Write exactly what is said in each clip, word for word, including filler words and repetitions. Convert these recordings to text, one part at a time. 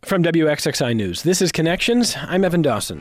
From W X X I News, this is Connections. I'm Evan Dawson.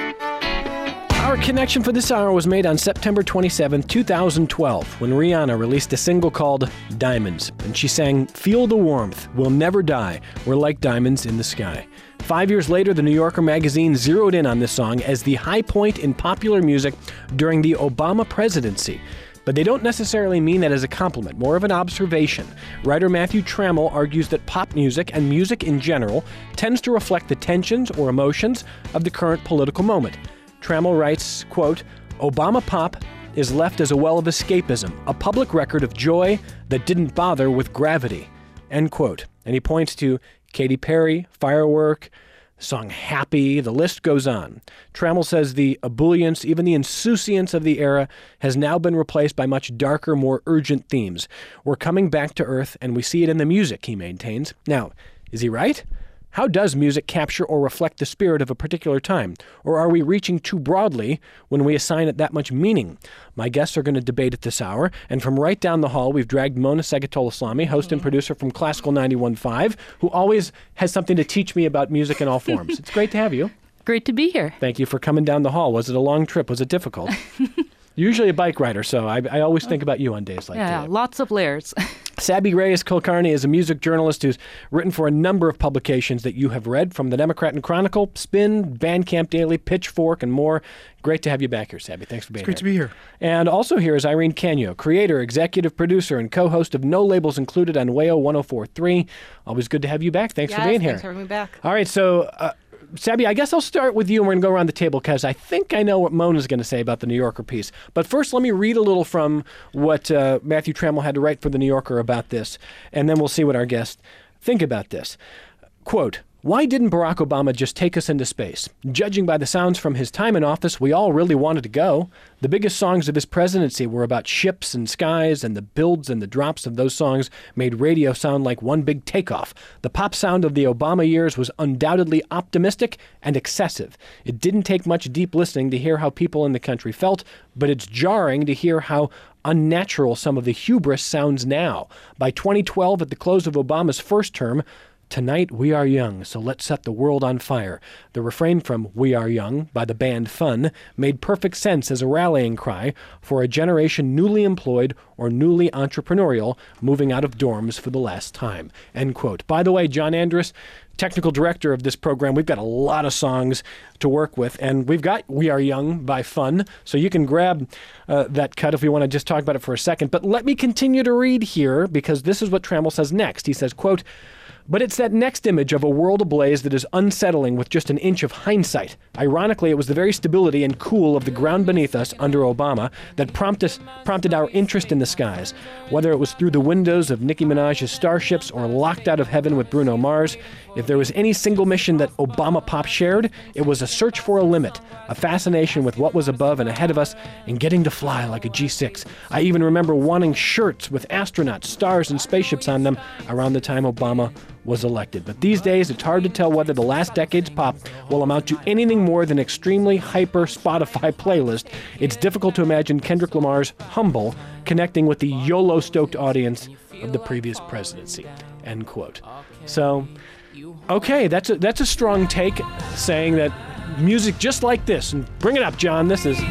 Our connection for this hour was made on September twenty-seventh, two thousand twelve, when Rihanna released a single called Diamonds, and she sang, "Feel the warmth, we'll never die, we're like diamonds in the sky." Five years later, the New Yorker magazine zeroed in on this song as the high point in popular music during the Obama presidency. But they don't necessarily mean that as a compliment, more of an observation. Writer Matthew Trammell argues that pop music and music in general tends to reflect the tensions or emotions of the current political moment. Trammell writes, quote, "Obama pop is left as a well of escapism, a public record of joy that didn't bother with gravity," end quote. And he points to Katy Perry, Firework, the song Happy, the list goes on. Trammell says the ebullience, even the insouciance of the era has now been replaced by much darker, more urgent themes. We're coming back to earth, and we see it in the music, he maintains. Now, is he right? How does music capture or reflect the spirit of a particular time? Or are we reaching too broadly when we assign it that much meaning? My guests are going to debate it this hour, and from right down the hall, we've dragged Mona Segatola-Slamy, host and producer from Classical ninety-one point five, who always has something to teach me about music in all forms. It's great to have you. Great to be here. Thank you for coming down the hall. Was it a long trip? Was it difficult? Usually a bike rider, so I, I always think about you on days like yeah, today. Lots of layers. Sabby Reyes-Kulkarni is a music journalist who's written for a number of publications that you have read, from the Democrat and Chronicle, Spin, Bandcamp Daily, Pitchfork, and more. Great to have you back here, Sabby. Thanks for being it's great here. to be here. And also here is Irene Canio, creator, executive producer, and co-host of No Labels Included on W A O one oh four point three. Always good to have you back. Thanks yes, for being here. Thanks for having me back. All right, so... Uh, Sabby, I guess I'll start with you, and we're going to go around the table because I think I know what Mona's going to say about the New Yorker piece. But first, let me read a little from what uh, Matthew Trammell had to write for the New Yorker about this, and then we'll see what our guests think about this. Quote, "Why didn't Barack Obama just take us into space? Judging by the sounds from his time in office, we all really wanted to go. The biggest songs of his presidency were about ships and skies, and the builds and the drops of those songs made radio sound like one big takeoff. The pop sound of the Obama years was undoubtedly optimistic and excessive. It didn't take much deep listening to hear how people in the country felt, but it's jarring to hear how unnatural some of the hubris sounds now. By twenty twelve, at the close of Obama's first term, 'Tonight we are young, so let's set the world on fire.' The refrain from We Are Young by the band Fun made perfect sense as a rallying cry for a generation newly employed or newly entrepreneurial moving out of dorms for the last time." End quote. By the way, John Andrus, technical director of this program, we've got a lot of songs to work with, and we've got We Are Young by Fun, so you can grab uh, that cut if we want to just talk about it for a second. But let me continue to read here, because this is what Trammell says next. He says, quote, "But it's that next image of a world ablaze that is unsettling with just an inch of hindsight. Ironically, it was the very stability and cool of the ground beneath us under Obama that prompted, prompted our interest in the skies. Whether it was through the windows of Nicki Minaj's Starships or locked out of heaven with Bruno Mars, if there was any single mission that Obama pop shared, it was a search for a limit, a fascination with what was above and ahead of us, and getting to fly like a G six. I even remember wanting shirts with astronauts, stars, and spaceships on them around the time Obama was elected. But these days, it's hard to tell whether the last decade's pop will amount to anything more than extremely hyper Spotify playlist. It's difficult to imagine Kendrick Lamar's Humble connecting with the YOLO-stoked audience of the previous presidency." End quote. So, okay, that's a, that's a strong take, saying that music just like this, and bring it up, John, this is...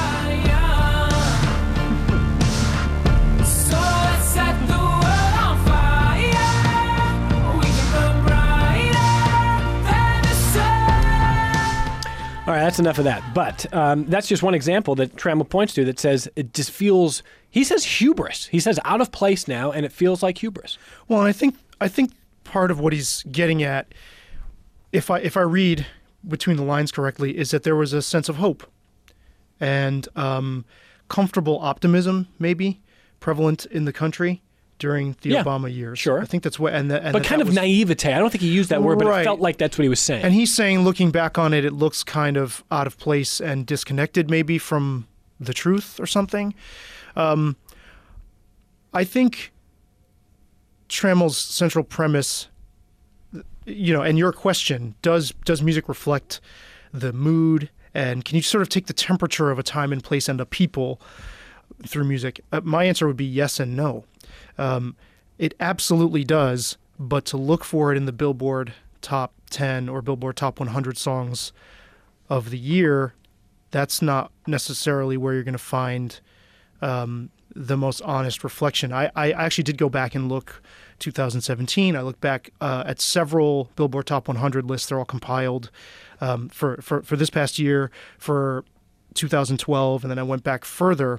All right, that's enough of that. But um, that's just one example that Trammell points to that says it just feels, he says hubris. He says out of place now, and it feels like hubris. Well, I think I think part of what he's getting at, if I if I read between the lines correctly, is that there was a sense of hope and um, comfortable optimism, maybe, prevalent in the country during the yeah, Obama years. Sure. I think that's what... And, the, and but that kind that of was, naivete. I don't think he used that word, but right. it felt like that's what he was saying. And he's saying, looking back on it, it looks kind of out of place and disconnected maybe from the truth or something. Um, I think Trammell's central premise, you know, and your question, does does music reflect the mood, and can you sort of take the temperature of a time and place and a people through music? Uh, my answer would be yes and no. Um, it absolutely does, but to look for it in the Billboard top ten or Billboard Top one hundred songs of the year, that's not necessarily where you're going to find um, the most honest reflection. I, I actually did go back and look two thousand seventeen. I looked back uh, at several Billboard Top one hundred lists. They're all compiled um, for, for, for this past year, for two thousand twelve, and then I went back further.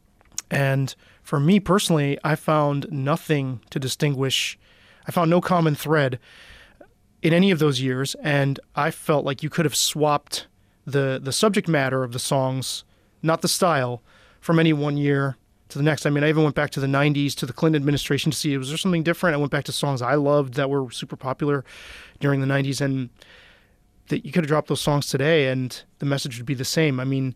And for me personally, I found nothing to distinguish. I found no common thread in any of those years, and I felt like you could have swapped the the subject matter of the songs, not the style, from any one year to the next. I mean, I even went back to the nineties, to the Clinton administration, to see, was there something different? I went back to songs I loved that were super popular during the nineties, and that you could have dropped those songs today and the message would be the same. I mean,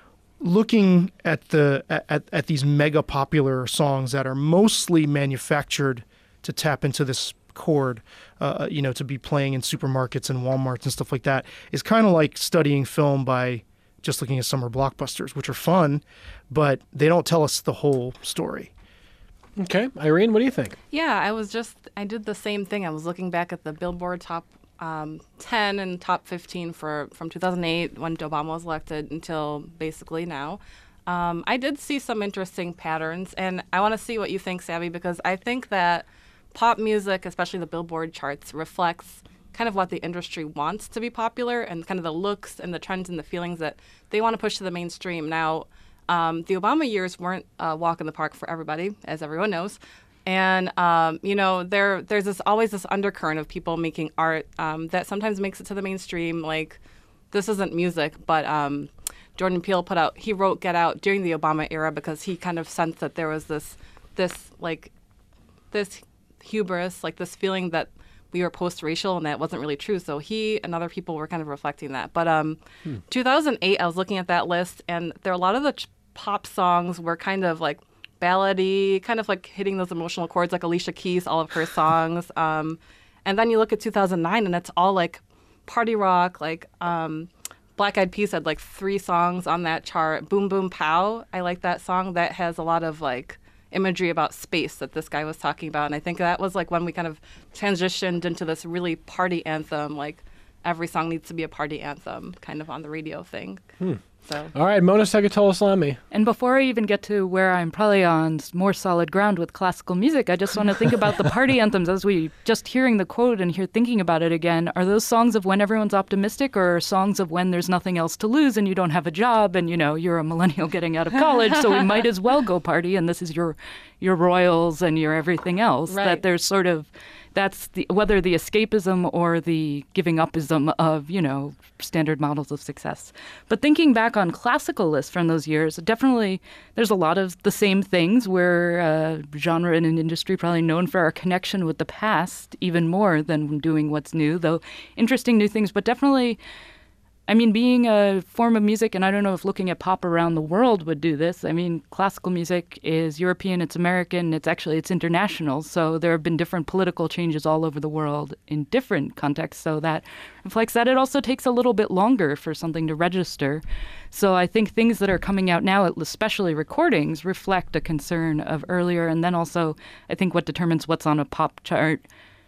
looking at the at, at these mega popular songs that are mostly manufactured to tap into this chord, uh, you know, to be playing in supermarkets and Walmarts and stuff like that, is kind of like studying film by just looking at summer blockbusters, which are fun, but they don't tell us the whole story. Okay. Irene, what do you think? Yeah, I was just, I did the same thing. I was looking back at the Billboard Top um, ten and Top fifteen for from two thousand eight when Obama was elected until basically now. Um, I did see some interesting patterns, and I want to see what you think, Savvy, because I think that pop music, especially the Billboard charts, reflects kind of what the industry wants to be popular and kind of the looks and the trends and the feelings that they want to push to the mainstream. Now, um, the Obama years weren't a walk in the park for everybody, as everyone knows. And, um, you know, there there's this always this undercurrent of people making art um, that sometimes makes it to the mainstream. Like, this isn't music, but um, Jordan Peele put out, he wrote Get Out during the Obama era because he kind of sensed that there was this, this like, this hubris, like this feeling that we were post-racial and that wasn't really true. So he and other people were kind of reflecting that. But um, hmm. two thousand eight, I was looking at that list, and there are a lot of the ch- pop songs were kind of like ballady, kind of like hitting those emotional chords, like Alicia Keys, all of her songs. Um, and then you look at two thousand nine, and it's all like party rock, like um, Black Eyed Peas had like three songs on that chart. Boom Boom Pow, I like that song. That has a lot of like imagery about space that this guy was talking about. And I think that was like when we kind of transitioned into this really party anthem, like every song needs to be a party anthem kind of on the radio thing. Hmm. So. All right, Mona Sagatola-Salami. And before I even get to where I'm probably on more solid ground with classical music, I just want to think about the party anthems as we just hearing the quote and here thinking about it again. Are those songs of when everyone's optimistic, or songs of when there's nothing else to lose and you don't have a job and, you know, you're a millennial getting out of college, so we might as well go party, and this is your your royals and your everything else. Right. That there's sort of, that's the, whether the escapism or the giving upism of, you know, standard models of success. But thinking back on classical lists from those years, definitely there's a lot of the same things. We're a genre in an industry probably known for our connection with the past even more than doing what's new, though interesting new things. But definitely, I mean, being a form of music, and I don't know if looking at pop around the world would do this. I mean, classical music is European, it's American, it's actually, it's international. So there have been different political changes all over the world in different contexts. So that reflects that. It also takes a little bit longer for something to register. So I think things that are coming out now, especially recordings, reflect a concern of earlier. And then also, I think what determines what's on a pop chart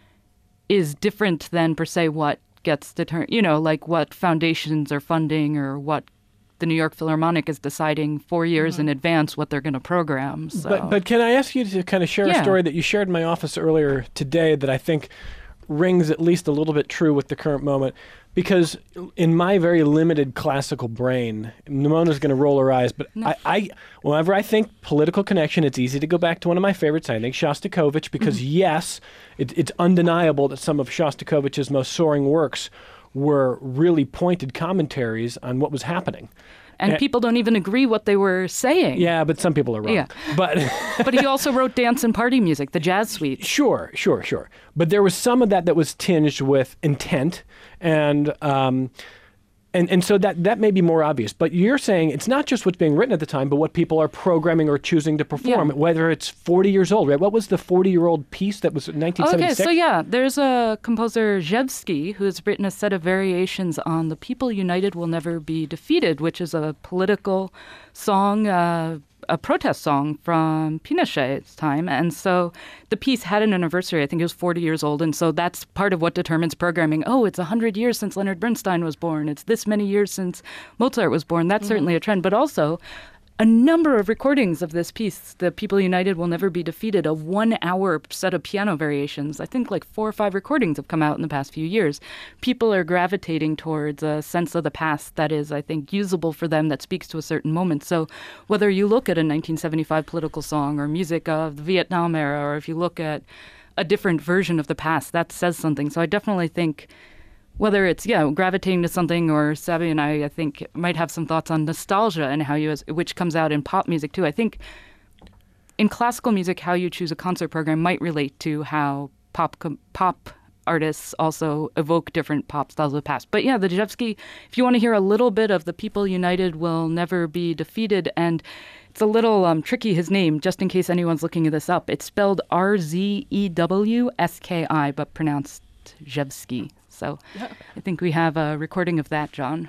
is different than per se what gets determined, you know, like what foundations are funding or what the New York Philharmonic is deciding four years mm-hmm. in advance what they're going to program. So. But, but can I ask you to kind of share yeah. a story that you shared in my office earlier today that I think rings at least a little bit true with the current moment? Because in my very limited classical brain, Mona's going to roll her eyes, but no. I, I, whenever I think political connection, it's easy to go back to one of my favorites. I think Shostakovich, because mm-hmm. yes, it, it's undeniable that some of Shostakovich's most soaring works were really pointed commentaries on what was happening. And, and people don't even agree what they were saying. Yeah, but some people are wrong. Yeah. But but he also wrote dance and party music, the jazz suite. Sure, sure, sure. But there was some of that that was tinged with intent, and um, and and so that that may be more obvious. But you're saying it's not just what's being written at the time, but what people are programming or choosing to perform, yeah. whether it's forty years old, right? What was the forty-year-old piece that was nineteen seventy-six? Okay, so yeah, there's a composer, Rzewski, who has written a set of variations on The People United Will Never Be Defeated, which is a political song uh, a protest song from Pinochet's time. And so the piece had an anniversary. I think it was forty years old. And so that's part of what determines programming. Oh, it's one hundred years since Leonard Bernstein was born. It's this many years since Mozart was born. That's mm-hmm. certainly a trend. But also a number of recordings of this piece, The People United Will Never Be Defeated, a one-hour set of piano variations. I think like four or five recordings have come out in the past few years. People are gravitating towards a sense of the past that is, I think, usable for them, that speaks to a certain moment. So whether you look at a nineteen seventy-five political song or music of the Vietnam era, or if you look at a different version of the past, that says something. So I definitely think whether it's, yeah, gravitating to something, or Sabby and I, I think, might have some thoughts on nostalgia and how you, which comes out in pop music too. I think in classical music, how you choose a concert program might relate to how pop pop artists also evoke different pop styles of the past. But yeah, the Dejevsky, if you want to hear a little bit of The People United Will Never Be Defeated, and it's a little um, tricky, his name, just in case anyone's looking this up. It's spelled R Z E W S K I, but pronounced Dejevsky. So I think we have a recording of that, John.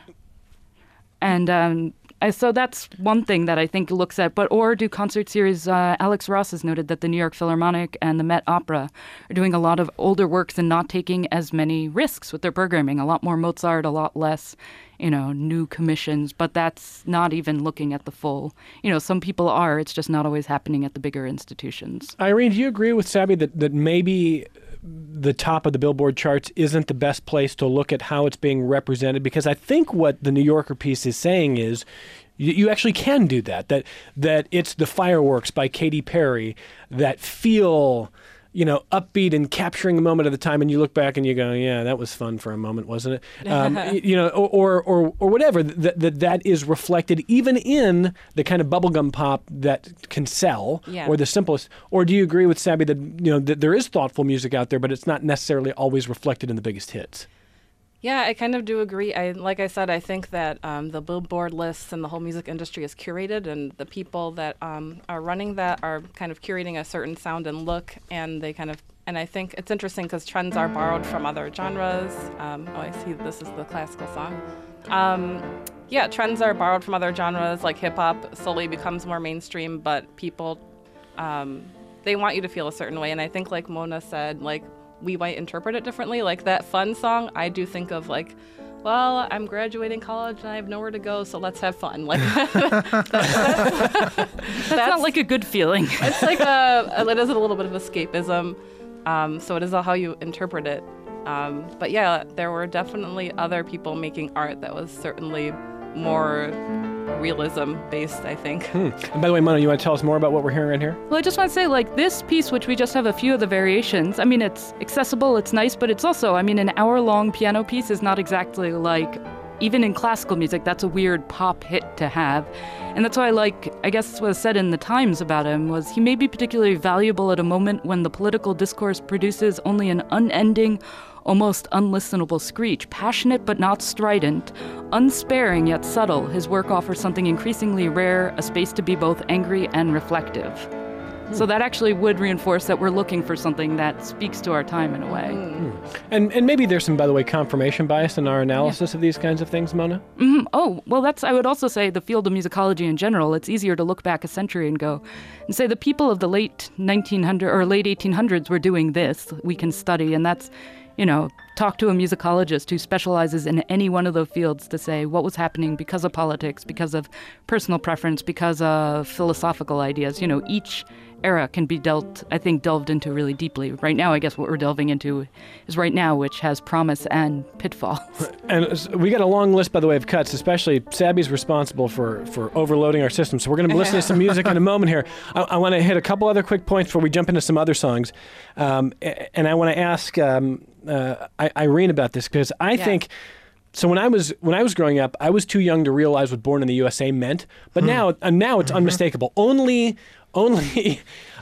And um, I, so that's one thing that I think looks at. But or do concert series, uh, Alex Ross has noted that the New York Philharmonic and the Met Opera are doing a lot of older works and not taking as many risks with their programming. A lot more Mozart, a lot less, you know, new commissions. But that's not even looking at the full. You know, some people are. It's just not always happening at the bigger institutions. Irene, do you agree with Sabby that, that maybe the top of the Billboard charts isn't the best place to look at how it's being represented? Because I think what the New Yorker piece is saying is you, you actually can do that, that that it's the fireworks by Katy Perry that feel, you know, upbeat and capturing a moment at a time, and you look back and you go, yeah, that was fun for a moment, wasn't it? Um, you know, or, or or whatever, that, that that is reflected even in the kind of bubblegum pop that can sell, yeah. or the simplest. Or do you agree with Sabby that, you know, that there is thoughtful music out there, but it's not necessarily always reflected in the biggest hits? Yeah, I kind of do agree. I, like I said, I think that um, the Billboard lists and the whole music industry is curated, and the people that um, are running that are kind of curating a certain sound and look, and they kind of, and I think it's interesting because trends are borrowed from other genres. Um, oh, I see this is the classical song. Um, yeah, trends are borrowed from other genres, like hip-hop slowly becomes more mainstream, but people, um, they want you to feel a certain way, and I think like Mona said, like, we might interpret it differently. Like that fun song, I do think of like, well, I'm graduating college and I have nowhere to go, so let's have fun. Like that's, that's, that's, that's not like a good feeling. It's like a, it is a little bit of escapism. Um, so it is how you interpret it. Um, but yeah, there were definitely other people making art that was certainly more realism based, I think. Hmm. And by the way, Mona, you want to tell us more about what we're hearing right here? Well, I just want to say, like, this piece, which we just have a few of the variations, I mean, it's accessible, it's nice, but it's also, I mean, an hour-long piano piece is not exactly like, even in classical music, that's a weird pop hit to have. And that's why I like, I guess what was said in the Times about him was he may be particularly valuable at a moment when the political discourse produces only an unending, almost unlistenable screech, passionate but not strident, unsparing yet subtle. His work offers something increasingly rare, a space to be both angry and reflective. Mm. So that actually would reinforce that we're looking for something that speaks to our time in a way. Mm. And and maybe there's some, by the way, confirmation bias in our analysis yeah. of these kinds of things, Mona? Mm-hmm. Oh, well, that's, I would also say the field of musicology in general, it's easier to look back a century and go and say the people of the late nineteen hundreds or late eighteen hundreds were doing this, we can study, and that's, you know, talk to a musicologist who specializes in any one of those fields to say what was happening because of politics, because of personal preference, because of philosophical ideas. You know, each era can be dealt, I think, delved into really deeply. Right now, I guess what we're delving into is right now, which has promise and pitfalls. And we got a long list, by the way, of cuts, especially Sabby's responsible for, for overloading our system. So we're going to listen to some music in a moment here. I, I want to hit a couple other quick points before we jump into some other songs. Um, and I want to ask um, uh, Irene about this, because I yeah. think... So when I was when I was growing up, I was too young to realize what "Born in the U S A" meant. But mm. now, uh, now it's mm-hmm. unmistakable. Only, only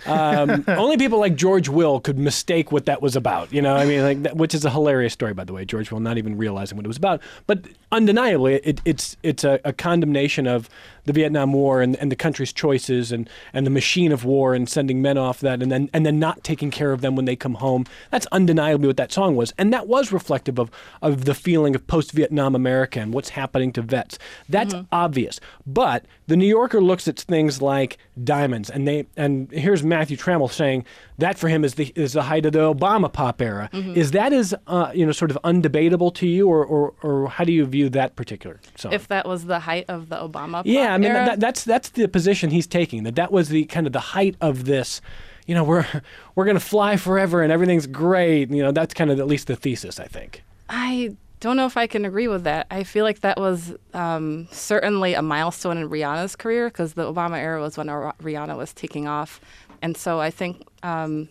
Um, only people like George Will could mistake what that was about. You know, I mean, like, that, which is a hilarious story, by the way. George Will not even realizing what it was about, but undeniably, it, it's it's a, a condemnation of the Vietnam War and, and the country's choices and, and the machine of war and sending men off that and then and then not taking care of them when they come home. That's undeniably what that song was, and that was reflective of of the feeling of post-Vietnam America and what's happening to vets. That's mm-hmm. obvious, but the New Yorker looks at things like Diamonds, and they and here's Matthew Trammell saying that for him is the is the height of the Obama pop era. Mm-hmm. Is that as uh, you know sort of undebatable to you, or, or or how do you view that particular song? If that was the height of the Obama pop yeah, I mean era? that, that's that's the position he's taking. That that was the kind of the height of this. You know, we're we're gonna fly forever and everything's great. You know, that's kind of at least the thesis, I think. I don't know if I can agree with that. I feel like that was um, certainly a milestone in Rihanna's career because the Obama era was when Rihanna was taking off. And so I think, um,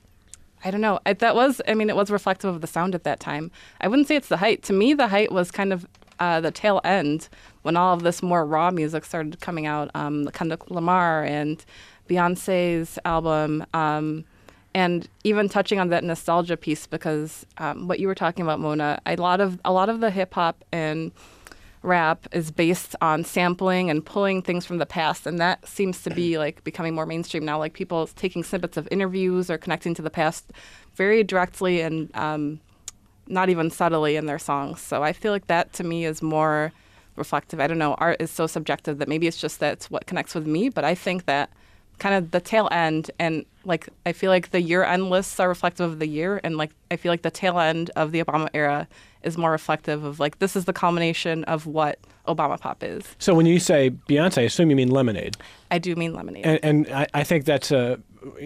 I don't know, I, that was, I mean, it was reflective of the sound at that time. I wouldn't say it's the height. To me, the height was kind of uh, the tail end when all of this more raw music started coming out, um, Kendrick Lamar and Beyonce's album, um, and even touching on that nostalgia piece, because um, what you were talking about, Mona, a lot of a lot of the hip hop and rap is based on sampling and pulling things from the past, and that seems to be like becoming more mainstream now. Like people taking snippets of interviews or connecting to the past very directly and um, not even subtly in their songs. So I feel like that to me is more reflective. I don't know. Art is so subjective that maybe it's just that's what connects with me, but I think that kind of the tail end, and like I feel like the year end lists are reflective of the year, and like I feel like the tail end of the Obama era is more reflective of like this is the culmination of what Obama pop is. So when you say Beyonce, I assume you mean Lemonade. I do mean Lemonade, and, and I, I think that's a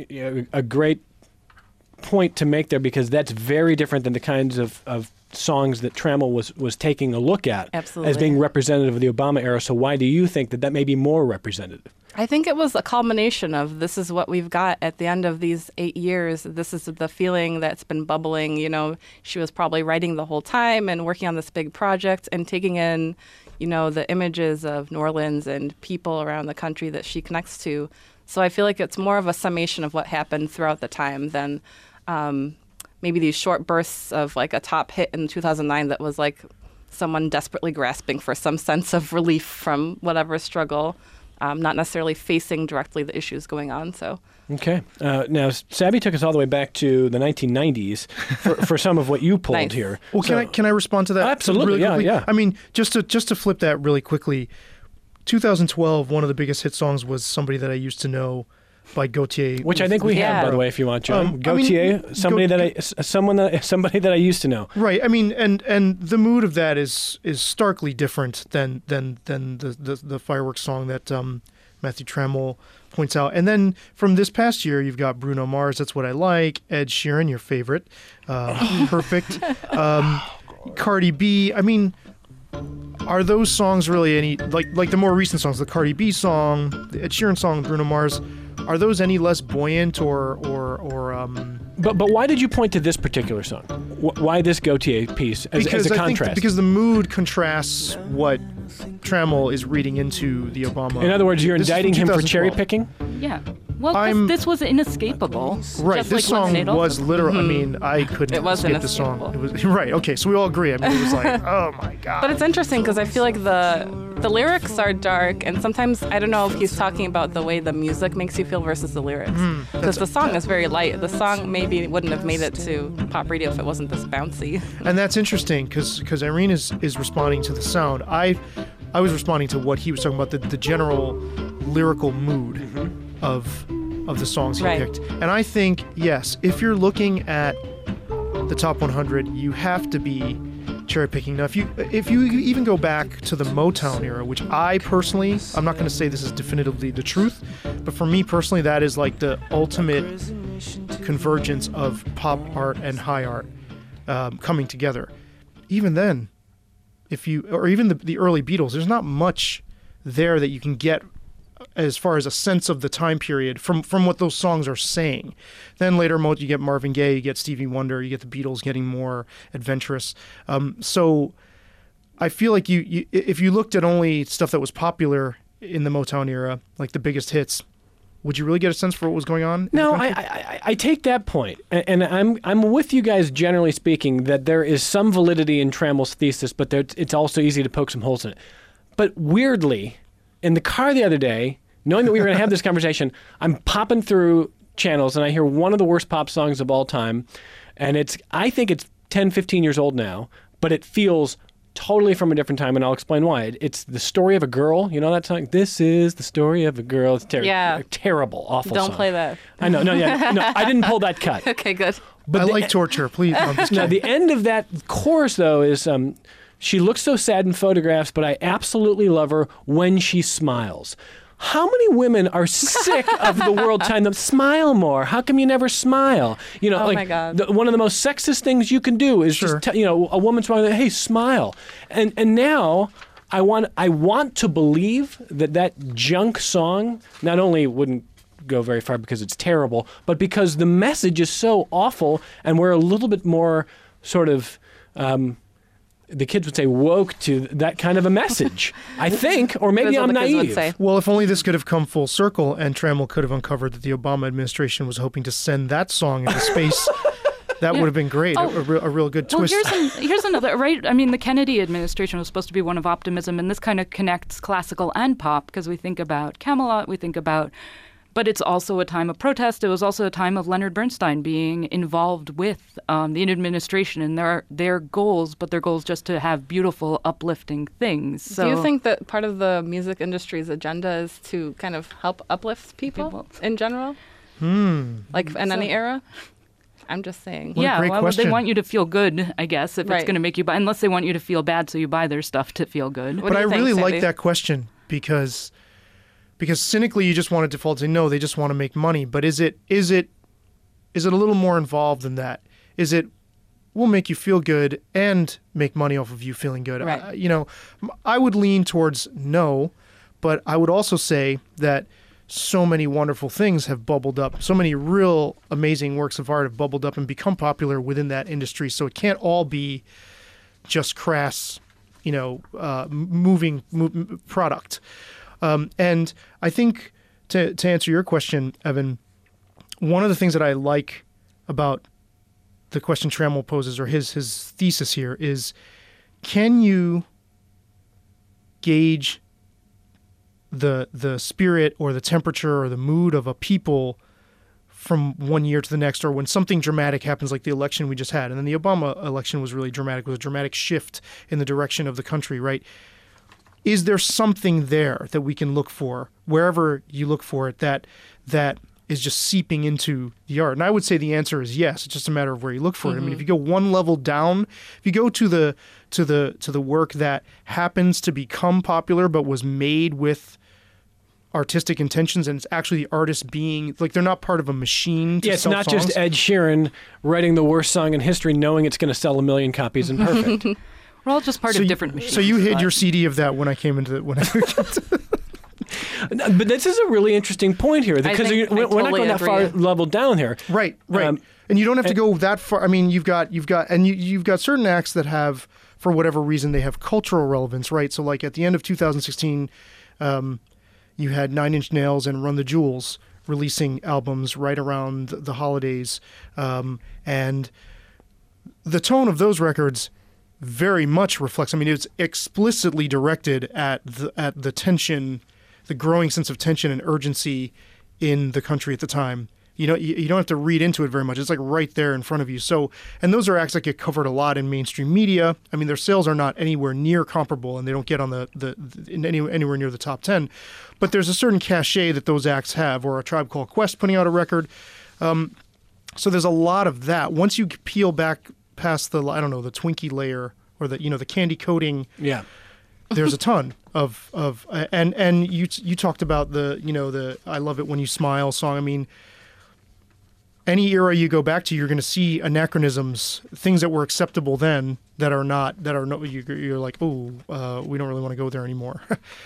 a great point to make there, because that's very different than the kinds of, of songs that Trammell was was taking a look at Absolutely. as being representative of the Obama era. So why do you think that that may be more representative? I think it was a culmination of this is what we've got at the end of these eight years. This is the feeling that's been bubbling. You know, she was probably writing the whole time and working on this big project and taking in, you know, the images of New Orleans and people around the country that she connects to. So I feel like it's more of a summation of what happened throughout the time than um, maybe these short bursts of like a top hit in two thousand nine that was like someone desperately grasping for some sense of relief from whatever struggle. Um, not necessarily facing directly the issues going on. So okay. Uh, now, Sabby took us all the way back to the nineteen nineties for, for some of what you pulled nice. here. Well, can so, I can I respond to that? Absolutely. Really yeah. quickly? Yeah. I mean, just to just to flip that really quickly. twenty twelve, one of the biggest hit songs was "Somebody That I Used to Know" by Gautier, which I think we yeah. have, by the way, if you want, John. Um, Gautier, I mean, somebody Gaut- that I, someone that, somebody that I used to know. Right. I mean, and and the mood of that is is starkly different than than than the the, the fireworks song that um, Matthew Trammell points out. And then from this past year, you've got Bruno Mars, "That's What I Like," Ed Sheeran, your favorite, uh, Perfect, um, Cardi B. I mean, are those songs really any like like the more recent songs, the Cardi B song, the Ed Sheeran song, Bruno Mars? Are those any less buoyant or or or um? But but why did you point to this particular song? Wh- Why this Gautier piece as, because as a I contrast? think because the mood contrasts what Trammell is reading into the Obama. In other words, you're This is from indicting him for twenty twelve. cherry picking? Yeah. Well, 'cause I'm- this was inescapable. Right, just this like song Lemonade was also. literal. I mean, I couldn't It was escape the song. It inescapable. was right. Okay, so we all agree. I mean, it was like, oh my god. But it's interesting because I feel like the the lyrics are dark, and sometimes I don't know if he's talking about the way the music makes you feel versus the lyrics. Because the song is very light. The song maybe wouldn't have made it to pop radio if it wasn't this bouncy. And that's interesting because because Irene is is responding to the sound. I I was responding to what he was talking about, the the general lyrical mood of of the songs he Right. picked. And I think yes, if you're looking at the top one hundred, you have to be cherry picking. Now, if you if you even go back to the Motown era, which I personally, I'm not going to say this is definitively the truth, but for me personally, that is like the ultimate convergence of pop art and high art um, coming together. Even then, if you or even the, the early Beatles, there's not much there that you can get as far as a sense of the time period from, from what those songs are saying. Then later, mo- you get Marvin Gaye, you get Stevie Wonder, you get the Beatles getting more adventurous. Um, so I feel like you, you if you looked at only stuff that was popular in the Motown era, like the biggest hits, Would you really get a sense for what was going on? in No, the I, country? I, I take that point, and, and I'm I'm with you guys generally speaking that there is some validity in Trammell's thesis, but there, it's also easy to poke some holes in it. But weirdly, in the car the other day, knowing that we were going to have this conversation, I'm popping through channels and I hear one of the worst pop songs of all time, and it's I think it's ten, fifteen years old now, but it feels totally from a different time, and I'll explain why. It, it's The Story of a Girl. You know that song? This is the story of a girl. It's ter- Yeah. a terrible, awful Don't song. play that. I know. No, yeah. No, I didn't pull that cut. Okay, good. But I the, like torture. Please. No, I'm just now, kidding. the end of that chorus, though, is um, she looks so sad in photographs, but I absolutely love her when she smiles. How many women are sick of the world telling them, smile more? How come you never smile? You know, Oh, like my God. The, one of the most sexist things you can do is Sure. just, tell, you know, a woman smiling, hey, smile. And and now I want I want to believe that that junk song not only wouldn't go very far because it's terrible, but because the message is so awful, and we're a little bit more sort of. Um, the kids would say woke to that kind of a message, I think, or maybe That's what I'm the kids would naive. say. Well, if only this could have come full circle and Trammell could have uncovered that the Obama administration was hoping to send that song into space, that would have been great. Oh. A, a, real, a real good Well, twist. here's an, here's another right. I mean, the Kennedy administration was supposed to be one of optimism, and this kind of connects classical and pop because we think about Camelot, we think about, but it's also a time of protest. It was also a time of Leonard Bernstein being involved with um, the administration and their their goals, but their goals just to have beautiful, uplifting things. So Do you think that part of the music industry's agenda is to kind of help uplift people, People. in general? Hmm. Like in So- any era? I'm just saying. What a yeah, great well, question. they want you to feel good, I guess, if it's Right. going to make you buy, unless they want you to feel bad, so you buy their stuff to feel good. What But do I you think, really Sandy? like that question because because cynically you just want to default to no, they just want to make money. But is it is it is it a little more involved than that? Is it will make you feel good and make money off of you feeling good? Right. Uh, you know, m- I would lean towards no, but I would also say that so many wonderful things have bubbled up. So many real amazing works of art have bubbled up and become popular within that industry. So it can't all be just crass, you know, uh, m- moving mo- m- product. Um, and I think to to answer your question, Evan, one of the things that I like about the question Trammell poses, or his his thesis here, is can you gauge the the spirit or the temperature or the mood of a people from one year to the next, or when something dramatic happens like the election we just had, and then the Obama election was really dramatic, was a dramatic shift in the direction of the country, right? Is there something there that we can look for, wherever you look for it, that that is just seeping into the art? And I would say the answer is yes. It's just a matter of where you look for it. I mean, if you go one level down, if you go to the to the to the work that happens to become popular but was made with artistic intentions, and it's actually the artist being like they're not part of a machine to Yeah, it's sell not songs. just Ed Sheeran writing the worst song in history, knowing it's going to sell a million copies and perfect. We're all just part so of you, different machines. So you hid but- your C D of that when I came into the, when I But this is a really interesting point here because think you- I we're, we're not totally going that far agree. level down here. Right, right. Um, and you don't have to go that far. I mean, you've got you've got and you, you've got certain acts that have, for whatever reason, they have cultural relevance, right? So like at the end of two thousand sixteen, um, you had Nine Inch Nails and Run the Jewels releasing albums right around the holidays, um, and the tone of those records very much reflects. I mean, it's explicitly directed at the at the tension, the growing sense of tension and urgency in the country at the time. You know, you, you don't have to read into it very much. It's like right there in front of you. So, and those are acts that get covered a lot in mainstream media. I mean, their sales are not anywhere near comparable, and they don't get on the the, the in any, anywhere near the top ten. But there's a certain cachet that those acts have, or A Tribe Called Quest putting out a record. Um, so there's a lot of that. Once you peel back past the, I don't know, the Twinkie layer or the, you know, the candy coating, Yeah. there's a ton of of uh, and and you you talked about the, you know, the I Love It When You Smile song. I mean, any era you go back to, you're going to see anachronisms, things that were acceptable then that are not, that are no, you, you're like, oh, uh, we don't really want to go there anymore.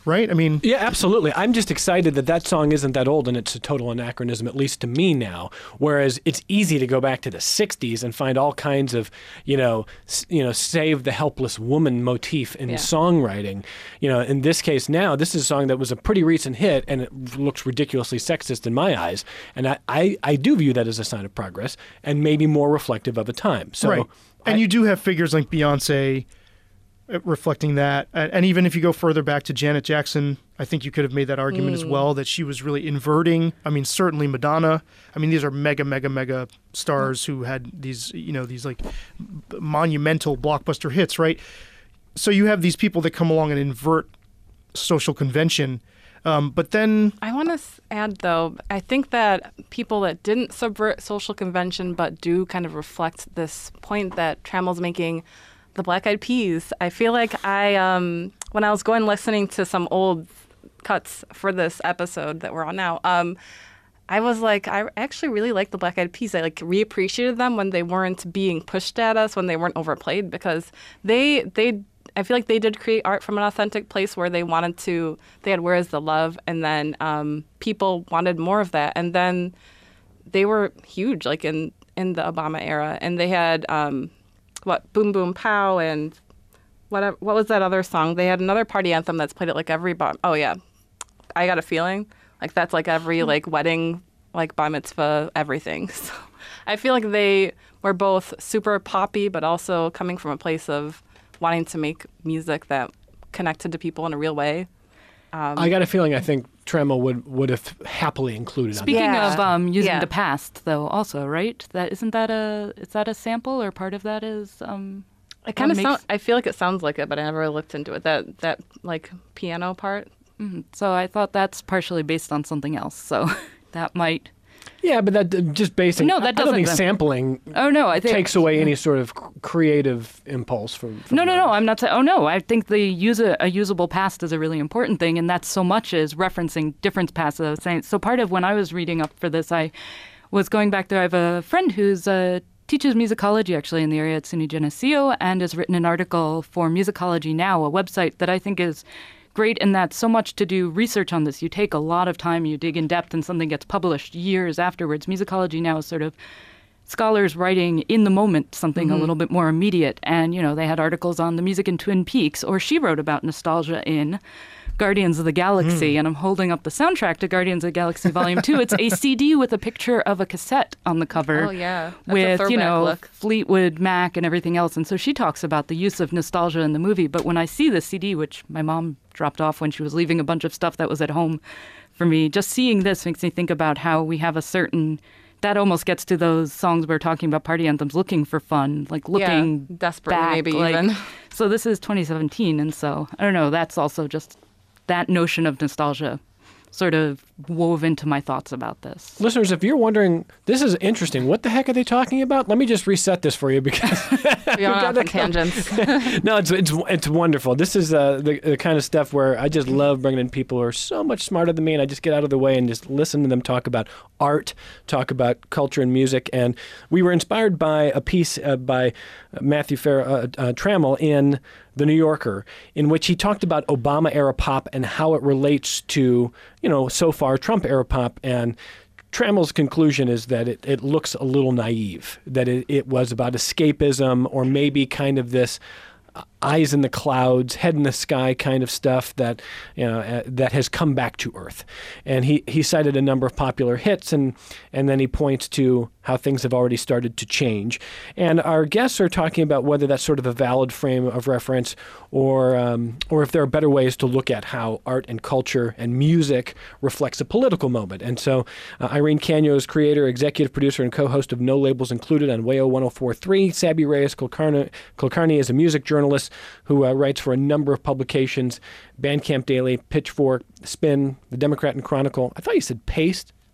right? I mean, Yeah, absolutely. I'm just excited that that song isn't that old and it's a total anachronism, at least to me now. Whereas it's easy to go back to the sixties and find all kinds of, you know, s- you know, save the helpless woman motif in Yeah. songwriting. You know, in this case now, this is a song that was a pretty recent hit and it looks ridiculously sexist in my eyes. And I, I, I do view that as a sign of progress and maybe more reflective of a time. So, right. And I- you do have figures like Beyonce uh, reflecting that. And, and even if you go further back to Janet Jackson, I think you could have made that argument as well, that she was really inverting. I mean, certainly Madonna. I mean, these are mega, mega, mega stars who had these, you know, these like b- monumental blockbuster hits, right? So you have these people that come along and invert social convention. Um, but then, I want to add, though, I think that people that didn't subvert social convention but do kind of reflect this point that Trammell's making, the Black Eyed Peas. I feel like I, um, when I was going listening to some old cuts for this episode that we're on now, um, I was like, I actually really like the Black Eyed Peas. I like reappreciated them when they weren't being pushed at us, when they weren't overplayed, because they they. I feel like they did create art from an authentic place where they wanted to, they had Where Is the Love? And then um, people wanted more of that. And then they were huge, like in, in the Obama era. And they had, um, what, Boom Boom Pow and whatever, what was that other song? They had another party anthem that's played at like every, bar, oh yeah, I Got a Feeling. Like that's like every like wedding, like bar mitzvah, everything. So I feel like they were both super poppy, but also coming from a place of wanting to make music that connected to people in a real way. Um, I got a feeling I think Trammell would, would have happily included Speaking on Yeah. that. of um, using Yeah. the past, though, also, right? That isn't that a is that a sample or part of that is um, it kind of makes- sounds. I feel like it sounds like it, but I never really looked into it. That that like piano part. mhm. So I thought that's partially based on something else. So that might. Yeah, but that just basing. No, that I don't doesn't- think sampling Oh no, I think takes away any sort of c- creative impulse from. from No, no, that. no. I'm not saying. Oh no, I think the use a, a usable past is a really important thing, and that's so much as referencing different pasts. I was saying. So part of when I was reading up for this, I was going back there. I have a friend who's uh, teaches musicology actually in the area at SUNY Geneseo, and has written an article for Musicology Now, a website that I think is great in that so much to do research on this. You take a lot of time, you dig in depth, and something gets published years afterwards. Musicology Now is sort of scholars writing in the moment something a little bit more immediate. And, you know, they had articles on the music in Twin Peaks, or she wrote about nostalgia in Guardians of the Galaxy. And I'm holding up the soundtrack to Guardians of the Galaxy Volume two. It's a C D with a picture of a cassette on the cover. Oh yeah, That's a With, you throwback know, look. Fleetwood Mac and everything else. And so she talks about the use of nostalgia in the movie. But when I see the C D, which my mom dropped off when she was leaving a bunch of stuff that was at home for me, just seeing this makes me think about how we have a certain, that almost gets to those songs we're talking about, party anthems, looking for fun, like looking yeah, desperately back. maybe like- even. So this is twenty seventeen. And so, I don't know, that's also just that notion of nostalgia sort of wove into my thoughts about this. Listeners, if you're wondering, this is interesting. What the heck are they talking about? Let me just reset this for you because We are off gotta on tangents. no, it's it's it's wonderful. This is uh, the the kind of stuff where I just love bringing in people who are so much smarter than me, and I just get out of the way and just listen to them talk about art, talk about culture and music. And we were inspired by a piece uh, by Matthew Fer- uh, uh, Trammell in The New Yorker, in which he talked about Obama era pop and how it relates to, you know, so far Trump era pop. And Trammell's conclusion is that it, it looks a little naive, that it, it was about escapism or maybe kind of this uh, eyes in the clouds, head in the sky kind of stuff that, you know, uh, that has come back to earth. And he, he cited a number of popular hits, and, and then he points to how things have already started to change. And our guests are talking about whether that's sort of a valid frame of reference or um, or if there are better ways to look at how art and culture and music reflects a political moment. And so uh, Irene Canio is creator, executive producer, and co-host of No Labels Included on W A O one oh four point three. Sabby Reyes Kulkarni, Kulkarni is a music journalist who uh, writes for a number of publications, Bandcamp Daily, Pitchfork, Spin, The Democrat and Chronicle. I thought you said Paste.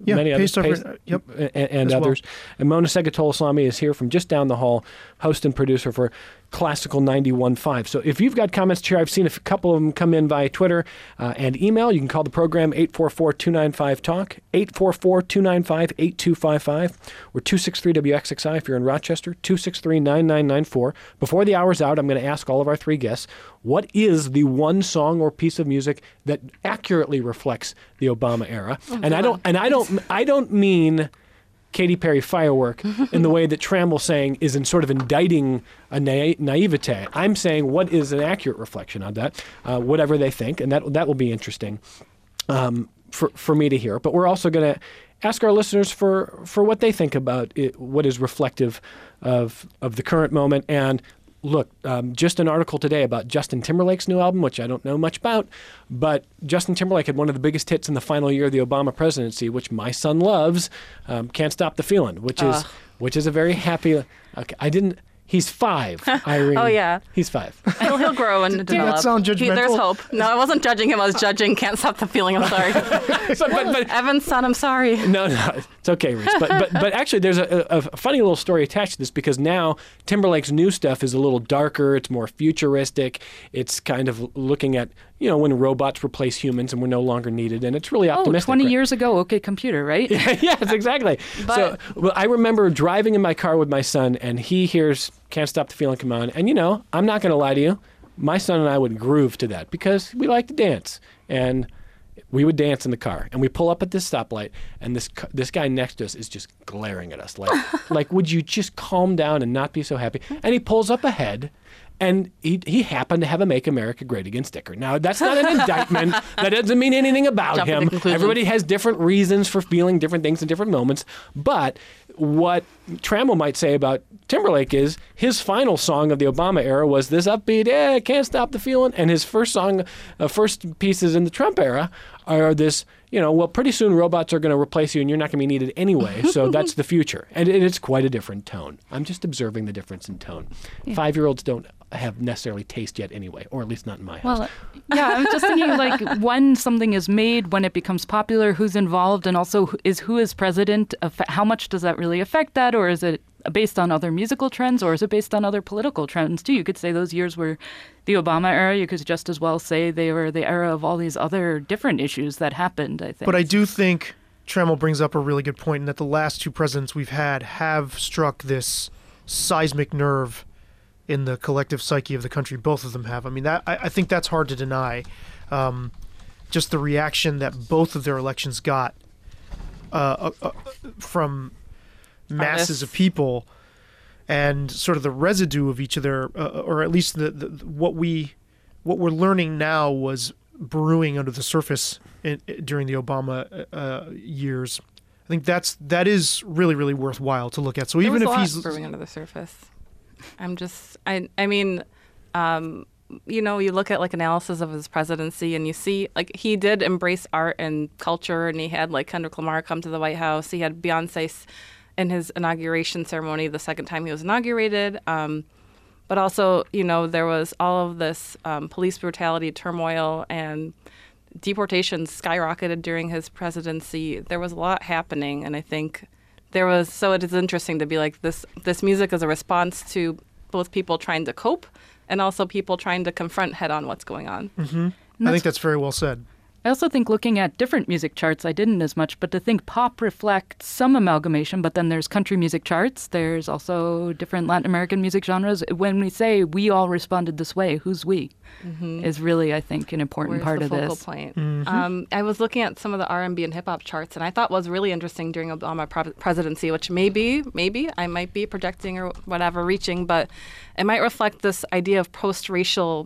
Yeah, many others, Paste Over- Paste- uh, yep, and, and as well. others. And Mona Segatola-Salami is here from just down the hall, host and producer for Classical ninety-one point five. So if you've got comments to share, I've seen a f- couple of them come in via Twitter uh, and email. You can call the program eight four four, two nine five, talk, eight four four, two nine five, eight two five five, or two six three W X X I if you're in Rochester, two six three, nine nine nine four. Before the hour's out, I'm going to ask all of our three guests, what is the one song or piece of music that accurately reflects the Obama era? Oh, and I don't and I don't I don't mean Katy Perry Firework in the way that Trammell's saying is in sort of indicting a na- naivete. I'm saying what is an accurate reflection of that, uh, whatever they think, and that that will be interesting um, for for me to hear. But we're also going to ask our listeners for for what they think about it, what is reflective of of the current moment. And look, um, just an article today about Justin Timberlake's new album, which I don't know much about, but Justin Timberlake had one of the biggest hits in the final year of the Obama presidency, which my son loves, um, Can't Stop the Feeling, which is Ugh. which is a very happy. Okay, I didn't. He's five, Irene. Oh, yeah. He's five. He'll, he'll grow and develop. sound He- there's judgmental? hope. No, I wasn't judging him. I was judging Can't Stop the Feeling. I'm sorry. So, but, but, Evan's son, I'm sorry. No, no, it's okay, Reese. But but but actually, there's a, a, a funny little story attached to this because now Timberlake's new stuff is a little darker. It's more futuristic. It's kind of looking at you know when robots replace humans and we're no longer needed, and it's really Oh, optimistic. twenty right? years ago, OK Computer, right? Yes, exactly. so well, I remember driving in my car with my son, and he hears "Can't Stop the Feeling" come on, and you know, I'm not going to lie to you, my son and I would groove to that because we like to dance, and we would dance in the car. And we pull up at this stoplight, and this cu- this guy next to us is just glaring at us, like, like, would you just calm down and not be so happy? And he pulls up ahead. And he he happened to have a "Make America Great Again" sticker. Now, that's not an indictment. That doesn't mean anything about Jump to him. conclusions. Everybody has different reasons for feeling different things in different moments. But what Trammell might say about Timberlake is his final song of the Obama era was this upbeat, eh, can't stop the feeling. And his first song, uh, first pieces in the Trump era are this, you know, well, pretty soon robots are going to replace you and you're not going to be needed anyway. So that's the future. And it, it's quite a different tone. I'm just observing the difference in tone. Five-year-olds don't have necessarily taste yet anyway, or at least not in my house. Well, yeah, I'm just thinking like when something is made, when it becomes popular, who's involved, and also who is who is president. affa- How much does that really affect that, or is it based on other musical trends, or is it based on other political trends too? You could say those years were the Obama era. You could just as well say they were the era of all these other different issues that happened. I think. But I do think Trammell brings up a really good point in that the last two presidents we've had have struck this seismic nerve in the collective psyche of the country. Both of them have. I mean, that I, I think that's hard to deny. Um, just the reaction that both of their elections got uh, uh, uh, from masses Artists. of people, and sort of the residue of each of their, uh, or at least the, the what we what we're learning now was brewing under the surface in, during the Obama uh, years. I think that's that is really really worthwhile to look at. So There even was if a lot he's brewing under the surface. I'm just, I, I mean, um, you know, you look at like analysis of his presidency and you see like he did embrace art and culture, and he had like Kendrick Lamar come to the White House. He had Beyonce s- in his inauguration ceremony the second time he was inaugurated. Um, but also, you know, there was all of this um, police brutality, turmoil, and deportations skyrocketed during his presidency. There was a lot happening, and I think there was, so it is interesting to be like this this music is a response to both people trying to cope and also people trying to confront head on what's going on. I think that's very well said. I also think looking at different music charts, I didn't as much, but to think pop reflects some amalgamation, but then there's country music charts. There's also different Latin American music genres. When we say we all responded this way, who's we? Is really, I think, an important Where's part the of focal this. point? Um, I was looking at some of the R and B and hip hop charts, and I thought was really interesting during Obama pro- presidency, which maybe, maybe I might be projecting or whatever, reaching, but it might reflect this idea of post-racial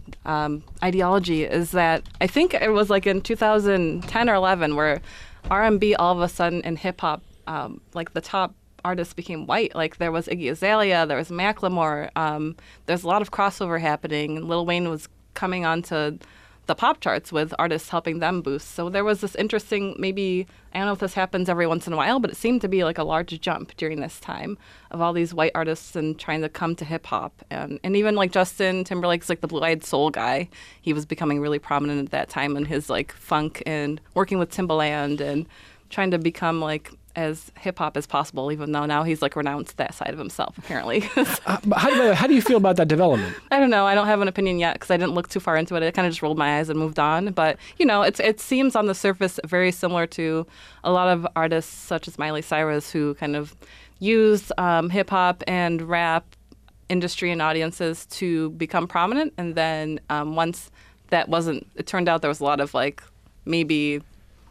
um, ideology. Is that I think it was like in two thousand ten or eleven where R and B all of a sudden in hip hop, um, like the top artists became white. Like there was Iggy Azalea, there was Macklemore. Um, there's a lot of crossover happening. And Lil Wayne was coming onto the pop charts with artists helping them boost. So there was this interesting, maybe, I don't know if this happens every once in a while, but it seemed to be like a large jump during this time of all these white artists and trying to come to hip hop. And, and even like Justin Timberlake's like the blue-eyed soul guy. He was becoming really prominent at that time in his like funk and working with Timbaland and trying to become like as hip hop as possible, even though now he's like renounced that side of himself apparently. Uh, but how, do, how do you feel about that development? I don't know. I don't have an opinion yet because I didn't look too far into it. I kind of just rolled my eyes and moved on. But you know, it's it seems on the surface very similar to a lot of artists such as Miley Cyrus, who kind of use um, hip hop and rap industry and audiences to become prominent, and then um, once that wasn't, it turned out there was a lot of like maybe.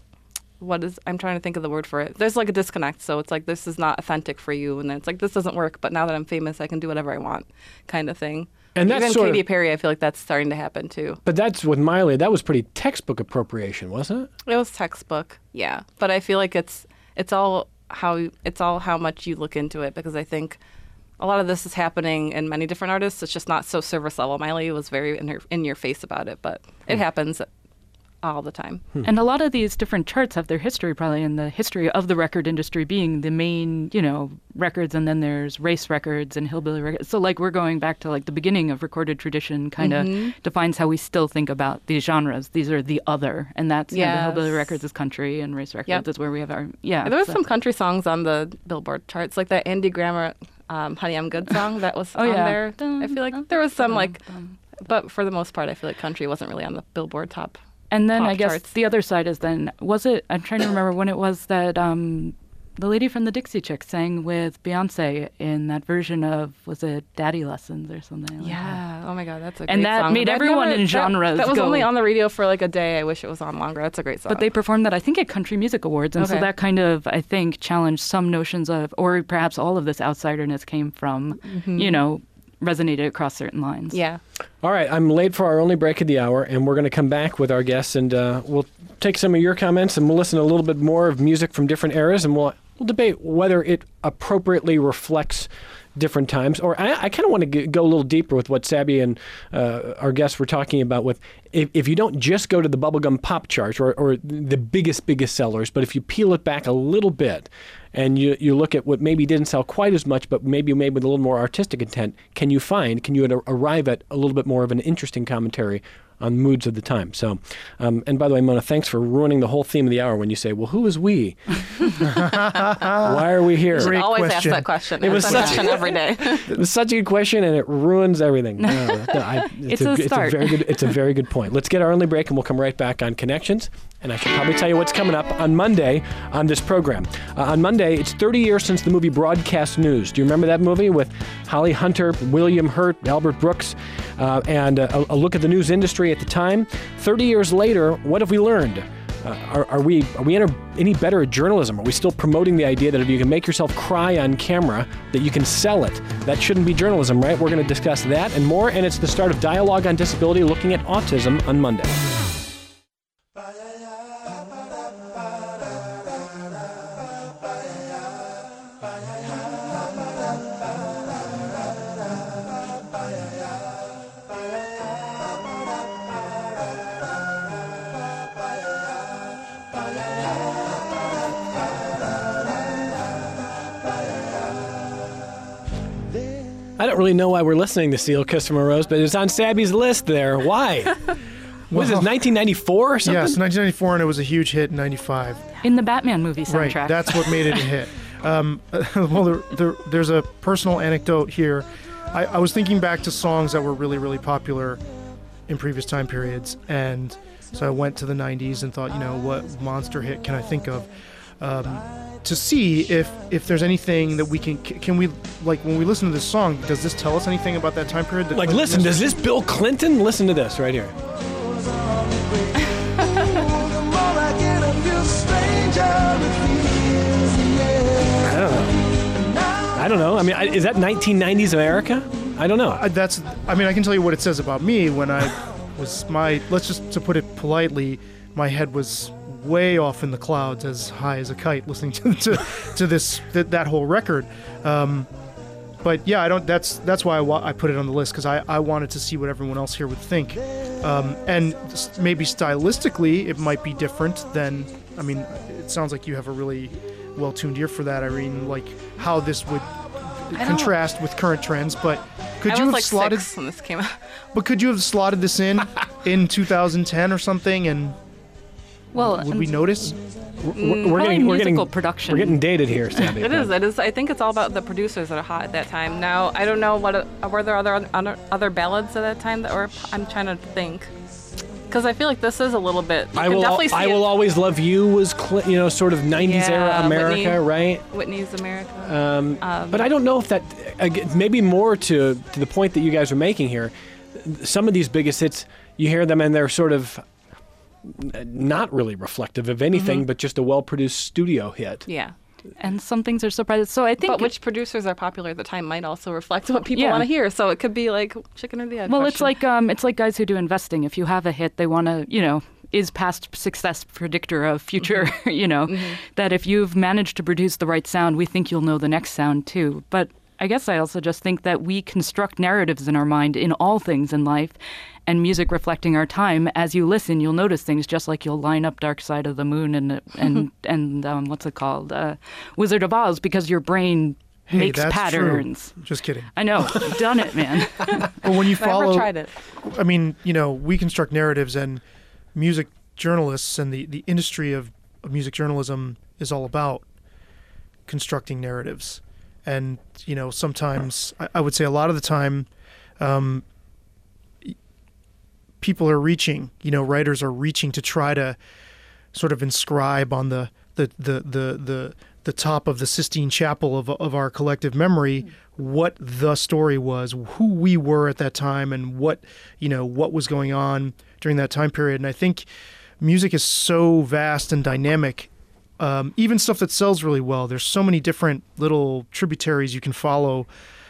What is, I'm trying to think of the word for it. There's like a disconnect. So it's like, this is not authentic for you. And then it's like, this doesn't work. But now that I'm famous, I can do whatever I want kind of thing. And that's Even sort Katy of, Perry, I feel like that's starting to happen too. But that's with Miley. That was pretty textbook appropriation, wasn't it? It was textbook. Yeah. But I feel like it's, it's all how, it's all how much you look into it, because I think a lot of this is happening in many different artists. It's just not so surface level. Miley was very in, her, in your face about it, but it Hmm. happens all the time. Hmm. And a lot of these different charts have their history, probably, in the history of the record industry being the main, you know, records, and then there's race records and hillbilly records. So, like, we're going back to, like, the beginning of recorded tradition kind of Mhm. defines how we still think about these genres. These are the other, and that's kind of Yes. hillbilly records is country, and race records Yep. is where we have our, yeah. There was so- some country songs on the Billboard charts, like that Andy Grammer, um, "Honey I'm Good" song that was Oh, on yeah. there. I feel like there was some like, Dum. but for the most part, I feel like country wasn't really on the Billboard top. And then pop I guess charts. the other side is then, was it, I'm trying to remember when it was that um, the lady from the Dixie Chicks sang with Beyonce in that version of, was it Daddy Lessons or something like that? Yeah. Oh my God, that's a great And that song. made But I've everyone never- in that- genres That, was go- only on the radio for like a day. I wish it was on longer. That's a great song. But they performed that, I think, at Country Music Awards. And so Okay. that kind of, I think, challenged some notions of, or perhaps all of this outsiderness came from, you know, resonated across certain lines. Yeah. All right, I'm late for our only break of the hour, and we're going to come back with our guests, and uh, we'll take some of your comments, and we'll listen to a little bit more of music from different eras, and we'll, we'll debate whether it appropriately reflects different times. Or I, I kind of want to g- go a little deeper with what Sabby and uh, our guests were talking about with, if, if you don't just go to the bubblegum pop charts or, or the biggest, biggest sellers, but if you peel it back a little bit, and you, you look at what maybe didn't sell quite as much, but maybe made with a little more artistic intent, can you find, can you ar- arrive at a little bit more of an interesting commentary on moods of the time? So, um, and by the way, Mona, thanks for ruining the whole theme of the hour when you say, well, who is we? Why are we here? Great Always question. ask that question. It was Ask that such- question every day. It was such a good question, and it ruins everything. No, no, I, It's a it's start. a very good. It's a very good point. Let's get our only break, and we'll come right back on Connections. And I should probably tell you what's coming up on Monday on this program. Uh, on Monday, it's thirty years since the movie Broadcast News. Do you remember that movie with Holly Hunter, William Hurt, Albert Brooks, uh, and uh, a, a look at the news industry at the time? thirty years later, what have we learned? Uh, are, are we are we any, any better at journalism? Are we still promoting the idea that if you can make yourself cry on camera, that you can sell it? That shouldn't be journalism, right? We're going to discuss that and more, and it's the start of Dialogue on Disability, looking at autism on Monday. I don't really know why we're listening to Seal Kiss from a Rose, but it's on Sabby's list there. Why? Was Well- it nineteen ninety-four or something? Yes, nineteen ninety-four, and it was a huge hit in ninety-five. In the Batman movie soundtrack. Right, that's what made it a hit. Um, well, there, there, there's a personal anecdote here. I, I was thinking back to songs that were really, really popular in previous time periods, and so I went to the nineties and thought, you know, what monster hit can I think of? Um, to see if if there's anything that we can can we like when we listen to this song, does this tell us anything about that time period? That, Like, listen, does this Bill Clinton? Listen to this right here. I don't know. I don't know. I mean, I, is that nineteen nineties America? I don't know. I, that's I mean I can tell you what it says about me when I was my let's just to put it politely, my head was way off in the clouds, as high as a kite, listening to to, to this th- that whole record. Um, but yeah, I don't. That's that's why I, wa- I put it on the list, because I, I wanted to see what everyone else here would think, um, and s- maybe stylistically it might be different than. I mean, it sounds like you have a really well tuned ear for that, Irene. Like how this would don't- contrast with current trends, but could I you was have like slotted? six when this came out. But could you have slotted this in in two thousand ten or something? And Well, would and we notice? We're, we're probably getting we're musical getting production. we're getting dated here, Sabby. It is. It is. I think it's all about the producers that are hot at that time. Now, I don't know what uh, were there other other, other ballads at that time that were. I'm trying to think, because I feel like this is a little bit. You I can will. definitely see I it. will always love you was cl- you know sort of nineties era Yeah, America, Whitney. right? Whitney's America. Um, but I don't know if that again, maybe more to to the point that you guys are making here. Some of these biggest hits, you hear them and they're sort of not really reflective of anything, Mm-hmm. but just a well-produced studio hit. yeah. and some things are surprises. So I think But which producers are popular at the time might also reflect what people Yeah. want to hear. So it could be like chicken or the egg. well, it's question. like um, it's like guys who do investing. If you have a hit, they want to, you know, is past success predictor of future, you know, that if you've managed to produce the right sound, we think you'll know the next sound too. But I guess I also just think that we construct narratives in our mind in all things in life, and music reflecting our time. As you listen, you'll notice things just like you'll line up Dark Side of the Moon and and and um, what's it called, uh, Wizard of Oz, because your brain Hey, makes that's patterns. True. Just kidding. I know, I've done it, man. But when you I've follow, never tried it. I mean, you know, we construct narratives, and music journalists and the, the industry of, of music journalism is all about constructing narratives. And, you know, sometimes, I, I would say a lot of the time, um, people are reaching, you know, writers are reaching to try to sort of inscribe on the, the, the, the, the, the top of the Sistine Chapel of, of our collective memory what the story was, who we were at that time, and what, you know, what was going on during that time period. And I think music is so vast and dynamic. Um, even stuff that sells really well, there's so many different little tributaries you can follow.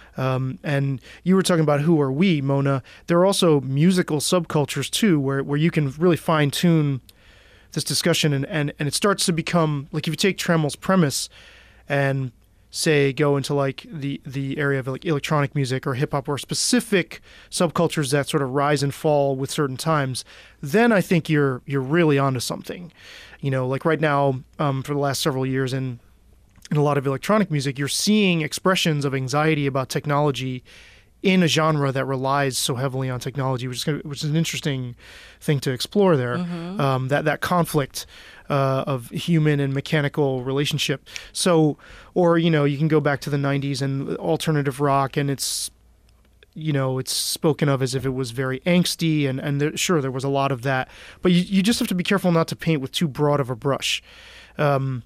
Um, and you were talking about who are we, Mona. There are also musical subcultures too, where, where you can really fine tune this discussion, and, and, and it starts to become, like if you take Trammell's premise and say go into like the, the area of like electronic music or hip hop or specific subcultures that sort of rise and fall with certain times, then I think you're you're really onto something. You know, like right now, um, for the last several years in in a lot of electronic music, you're seeing expressions of anxiety about technology in a genre that relies so heavily on technology, which is gonna, which is an interesting thing to explore there. Mm-hmm. Um, that that conflict uh, of human and mechanical relationship. So, or you know, you can go back to the nineties and alternative rock, and it's, you know, it's spoken of as if it was very angsty, and and there, sure there was a lot of that, but you you just have to be careful not to paint with too broad of a brush. Um,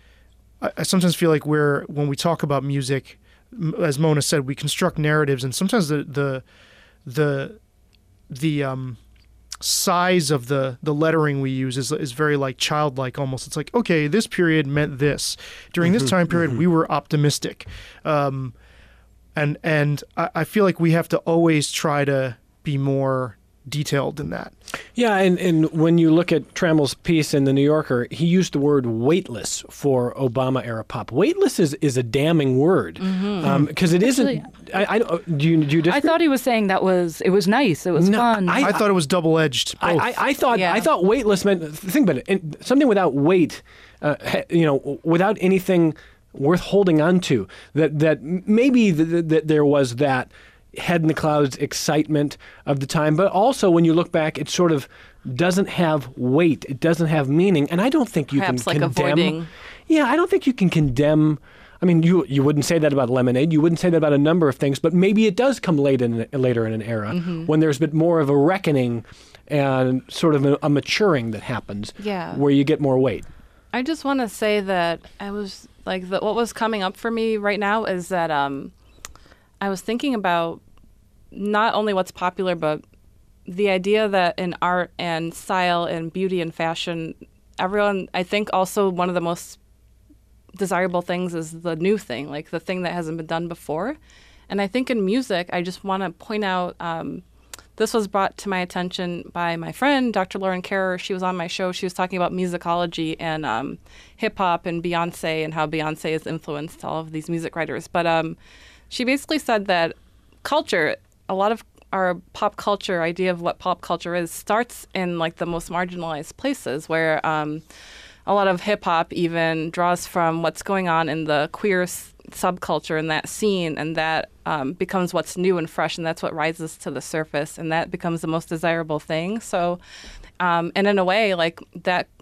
I, I sometimes feel like we're when we talk about music, as Mona said, we construct narratives, and sometimes the the the the um, size of the the lettering we use is is very like childlike almost. It's like, okay, this period meant this. During Mm-hmm, this time period, mm-hmm. we were optimistic, um, and and I, I feel like we have to always try to be more detailed than that. Yeah, and, and when you look at Trammell's piece in The New Yorker, he used the word weightless for Obama-era pop. Weightless is, is a damning word, because Mm-hmm. um, it isn't... Actually, I, I, don't- do, you, do you disagree? I thought he was saying that was it was nice, it was No, fun. I- I thought it was double-edged. I, both. I, I thought Yeah. I thought weightless meant... Think about it. and something without weight, uh, ha- you know, without anything worth holding on to. That, that maybe th- th- that there was that head in the clouds excitement of the time, but also when you look back, it sort of doesn't have weight. It doesn't have meaning, and I don't think you Perhaps can like condemn. avoiding. Yeah, I don't think you can condemn. I mean, you you wouldn't say that about Lemonade. You wouldn't say that about a number of things, but maybe it does come late in later in an era Mm-hmm. when there's a bit more of a reckoning and sort of a, a maturing that happens, Yeah. where you get more weight. I just want to say that I was like the, what was coming up for me right now is that um, I was thinking about not only what's popular, but the idea that in art and style and beauty and fashion, everyone, I think also one of the most desirable things is the new thing, like the thing that hasn't been done before. And I think in music, I just want to point out, um, this was brought to my attention by my friend, Doctor Lauren Kerr. She was on my show. She was talking about musicology and um, hip hop and Beyonce and how Beyonce has influenced all of these music writers. But um, she basically said that culture, a lot of our pop culture idea of what pop culture is starts in like the most marginalized places where um, a lot of hip hop even draws from what's going on in the queer s- subculture in that scene, and that um, becomes what's new and fresh, and that's what rises to the surface, and that becomes the most desirable thing. So, um, and in a way, like that,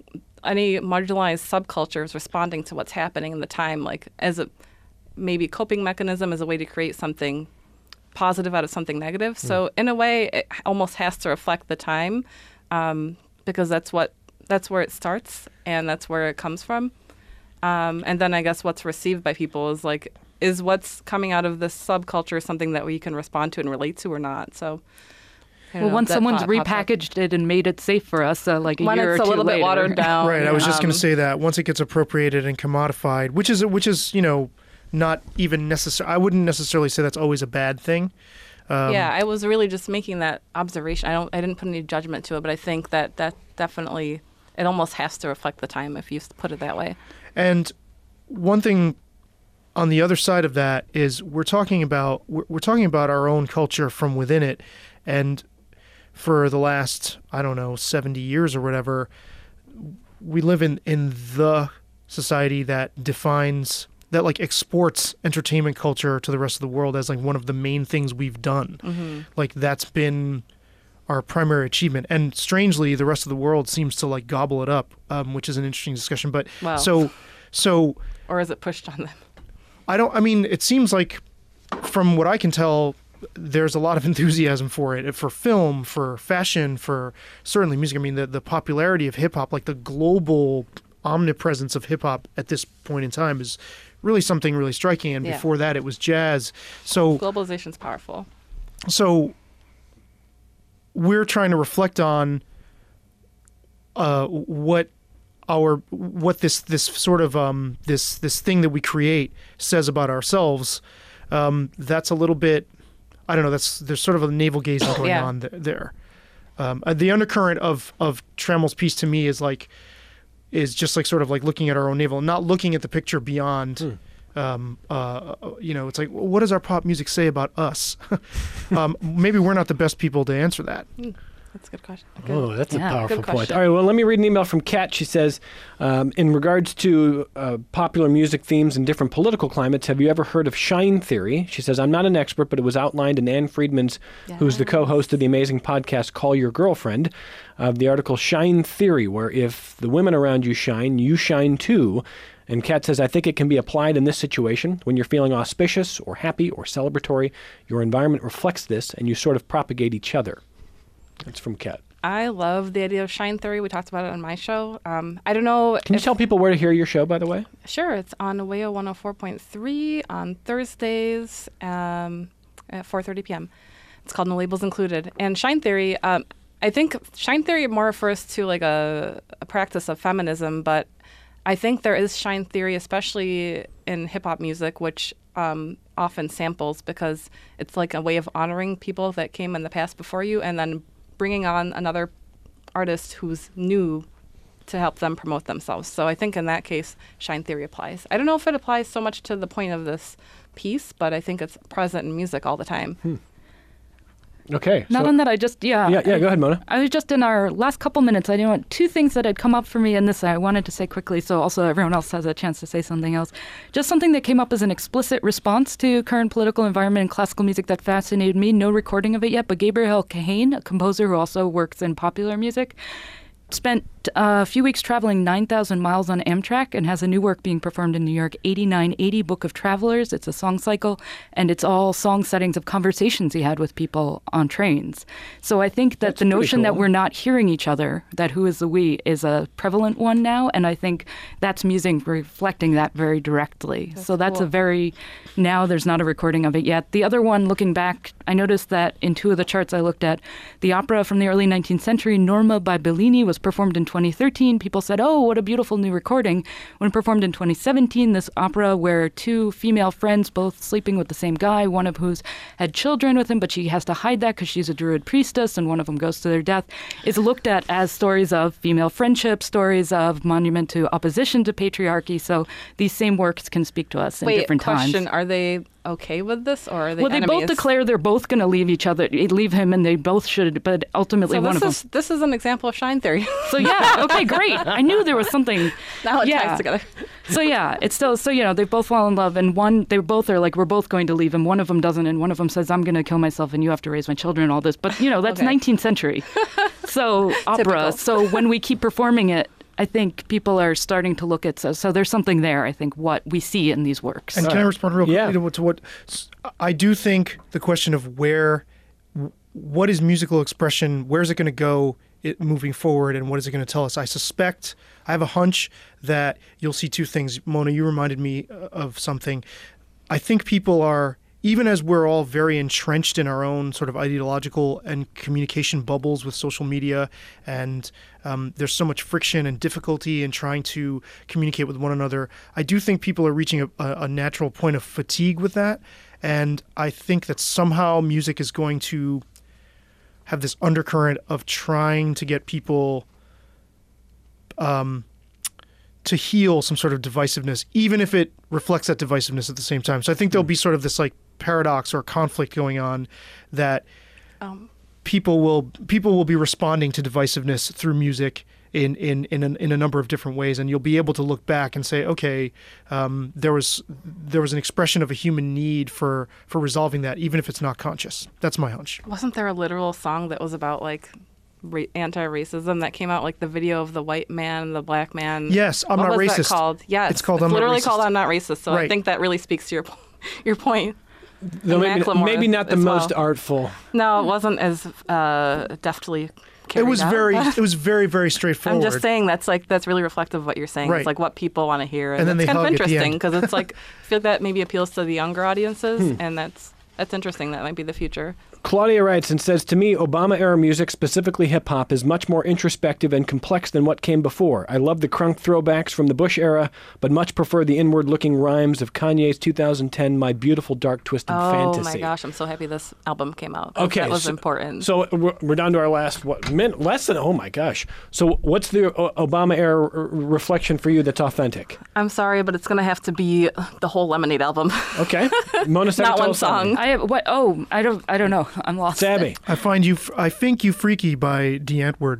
any marginalized subculture is responding to what's happening in the time, like as a maybe coping mechanism, as a way to create something positive out of something negative. Mm. So in a way, it almost has to reflect the time, um, because that's what that's where it starts and that's where it comes from. Um, and then I guess what's received by people is like, is what's coming out of this subculture something that we can respond to and relate to or not? So, I don't well, know, once that someone's thought popped up. repackaged it and made it safe for us, uh, like a When year it's or a two little later. bit watered down. Right. I was just um, going to say that once it gets appropriated and commodified, which is which is you know not even necessary. I wouldn't necessarily say that's always a bad thing. Um, yeah, I was really just making that observation. I don't. I didn't put any judgment to it, but I think that that definitely it almost has to reflect the time if you put it that way. And one thing on the other side of that is we're talking about we're, we're talking about our own culture from within it, and for the last I don't know seventy years or whatever, we live in in the society that defines that like exports entertainment culture to the rest of the world as like one of the main things we've done. Mm-hmm. Like that's been our primary achievement, and strangely, the rest of the world seems to like gobble it up, um, which is an interesting discussion. But Wow. so so. Or is it pushed on them? I don't, I mean, it seems like from what I can tell, there's a lot of enthusiasm for it, for film, for fashion, for certainly music. I mean, the, the popularity of hip hop, like the global omnipresence of hip hop at this point in time is really something really striking. And Yeah. before that, it was jazz. So, Globalization's powerful. so we're trying to reflect on uh, what our what this this sort of um this this thing that we create says about ourselves. Um, that's a little bit, I don't know. That's there's sort of a navel gazing going Yeah. on th- there. Um, uh, the undercurrent of of Tramel's piece to me is like is just like sort of like looking at our own navel, not looking at the picture beyond. Hmm. Um, uh, you know, it's like, what does our pop music say about us? um, maybe we're not the best people to answer that. That's a good question. Good. Oh, that's Yeah. a powerful Good point. question. All right, well, let me read an email from Kat. She says, um, in regards to uh, popular music themes in different political climates, have you ever heard of Shine Theory? She says, I'm not an expert, but it was outlined in Ann Friedman's, who's the co-host of the amazing podcast Call Your Girlfriend, of the article Shine Theory, where if the women around you shine, you shine too. And Kat says, I think it can be applied in this situation. When you're feeling auspicious or happy or celebratory, your environment reflects this, and you sort of propagate each other. That's from Kat. I love the idea of shine theory. We talked about it on my show. Um, I don't know. Can you if, tell people where to hear your show, by the way? Sure. It's on Aweo one oh four point three on Thursdays um, at four thirty p.m. It's called No Labels Included. And shine theory, um, I think shine theory more refers to like a, a practice of feminism, but I think there is shine theory, especially in hip hop music, which um, often samples because it's like a way of honoring people that came in the past before you and then bringing on another artist who's new to help them promote themselves. So I think in that case, shine theory applies. I don't know if it applies so much to the point of this piece, but I think it's present in music all the time. Hmm. Okay. Not so- on that, I just, yeah. Yeah, yeah, go ahead, Mona. I was just in our last couple minutes, I didn't want two things that had come up for me in this I wanted to say quickly, so also everyone else has a chance to say something else. Just something that came up as an explicit response to current political environment and classical music that fascinated me. No recording of it yet, but Gabriel Kahane, a composer who also works in popular music, spent uh, a few weeks traveling nine thousand miles on Amtrak and has a new work being performed in New York, eighty-nine eighty Book of Travelers. It's a song cycle, and it's all song settings of conversations he had with people on trains. So I think that That's the pretty notion that cool. we're not hearing each other, that who is the we, is a prevalent one now, and I think that's music reflecting that very directly. That's so that's cool. a very, now there's not a recording of it yet. The other one, looking back, I noticed that in two of the charts I looked at, the opera from the early nineteenth century, Norma by Bellini, was performed in twenty thirteen. People said, oh, what a beautiful new recording. When performed in twenty seventeen, this opera where two female friends, both sleeping with the same guy, one of who's had children with him, but she has to hide that because she's a Druid priestess, and one of them goes to their death, is looked at as stories of female friendship, stories of monument to opposition to patriarchy. So these same works can speak to us in Wait, different question, times. are they okay with this, or are they Well, they enemies? both declare they're both going to leave each other, leave him, and they both should, but ultimately So one this of is them. this is an example of shine theory. So yeah, okay, great. I knew there was something. Now it yeah. ties together. So yeah, it's still, so, you know, they both fall in love, and one, they both are like, we're both going to leave, and one of them doesn't, and one of them says, I'm going to kill myself, and you have to raise my children, and all this. But, you know, that's Okay. nineteenth century. So opera. Typical. So when we keep performing it, I think people are starting to look at so, so there's something there. I think what we see in these works. And can I respond real quickly Yeah. to what, to what I do think the question of where, what is musical expression, where's it going to go it, moving forward, and what is it going to tell us? I suspect, I have a hunch that you'll see two things. Mona, you reminded me of something. I think people are, even as we're all very entrenched in our own sort of ideological and communication bubbles with social media, and um, there's so much friction and difficulty in trying to communicate with one another, I do think people are reaching a, a natural point of fatigue with that. And I think that somehow music is going to have this undercurrent of trying to get people um, to heal some sort of divisiveness, even if it reflects that divisiveness at the same time. So I think there'll be sort of this like paradox or conflict going on that Um, people will people will be responding to divisiveness through music in in in a, in a number of different ways, and you'll be able to look back and say, okay, um, there was there was an expression of a human need for for resolving that, even if it's not conscious. That's my hunch. wasn't there a literal song that was about like ra- anti-racism that came out, like the video of the white man and the black man? Yes, I'm what Not was Racist. That called? Yes, It's called I'm Not literally Racist. called "I'm Not Racist." So I Right. think that really speaks to your po- your point. Though And maybe, Macklemore maybe not the as well. most artful. No, it wasn't as uh, deftly. It carried was out. very it was very very I'm straightforward. just saying that's like that's really reflective of what you're saying. Right. It's like what people want to hear, and, And then it's they kind of hug at the interesting end. because it's like I feel like that maybe appeals to the younger audiences, Hmm. and that's that's interesting. That might be the future. Claudia writes and says, to me, Obama-era music, specifically hip-hop, is much more introspective and complex than what came before. I love the crunk throwbacks from the Bush era, but much prefer the inward-looking rhymes of Kanye's two thousand ten My Beautiful Dark Twisted Oh Fantasy. my gosh, I'm so happy this album came out. 'cause Okay, that was so- important. So we're we're down to our last what minute, less than oh my gosh. So what's the uh, Obama era r- reflection for you that's authentic? I'm sorry, but it's gonna have to be the whole Lemonade album. Okay, Mona Not Sagatol, one something. song. I have, what? Oh, I don't. I don't know. I'm lost. Sabby. I find you I think you freaky by D. Antwoord.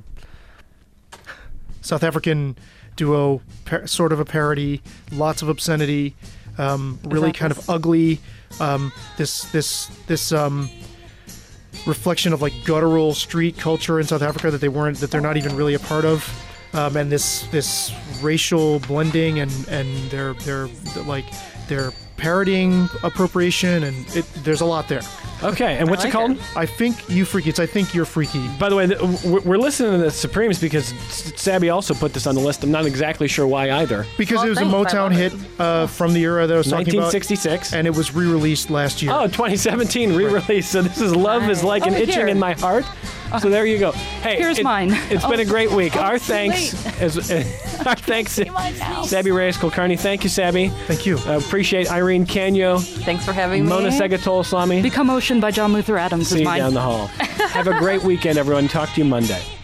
South African duo, par- sort of a parody, lots of obscenity, um, really that kind this- of ugly. Um, this this this um, reflection of like guttural street culture in South Africa that they weren't that they're not even really a part of, um, and this this racial blending and and they're they're like they're parodying appropriation, and it, there's a lot there. Okay, and what's I it like called? it. I think you freaky. It's I think you're freaky. By the way, th- we're we're listening to the Supremes because S- Sabby also put this on the list. I'm not exactly sure why either. Because Well, it was a thanks, I Motown love hit it. uh, from the era that I was talking nineteen about, sixty-six. and it was re-released last year. Oh, twenty seventeen re-release. So this is Love is Like an Oh, Itching here. in My Heart. So there you go. Hey, Here's it, mine. It's been a great week. Our too thanks, as, our thanks, Sabby Reyes Kulkarni. Thank you, Sabby. Thank you. Uh, appreciate Irene Canyo, Thanks for having Mona me. Segatol Slami. Become Ocean by John Luther Adams See is you mine. down the hall. Have a great weekend, everyone. Talk to you Monday.